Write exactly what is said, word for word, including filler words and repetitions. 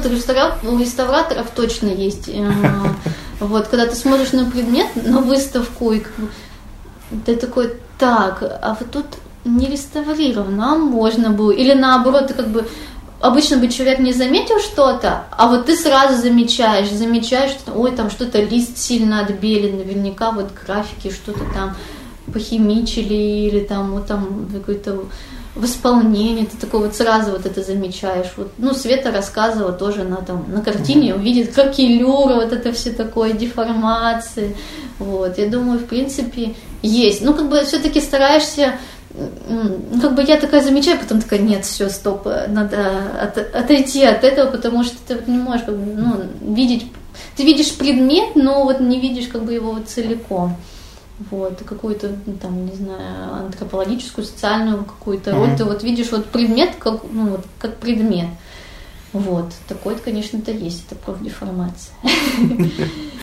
у реставра- у реставраторов точно есть. Вот, когда ты смотришь на предмет, на выставку, и ты такой, так, а вот тут не реставрировано, а можно было. Или наоборот, ты как бы, обычно бы человек не заметил что-то, а вот ты сразу замечаешь, замечаешь, что, ой, там что-то лист сильно отбелен, наверняка вот графики что-то там похимичили, или там вот там какой-то в исполнении, ты такой вот сразу вот это замечаешь. Вот, ну, Света рассказывала тоже, она там на картине увидит кракелюры, вот это все такое, деформации. Вот, я думаю, в принципе, есть. Ну, как бы все-таки стараешься, как бы я такая замечаю, потом такая, нет, все, стоп, надо от, отойти от этого, потому что ты вот не можешь как бы, ну, видеть, ты видишь предмет, но вот не видишь как бы его вот целиком. Вот, какую-то, там, не знаю, антропологическую, социальную какую-то роль, mm-hmm. ты вот видишь вот предмет, как, ну, вот, как предмет. Вот, такое, конечно-то есть, это профдеформация.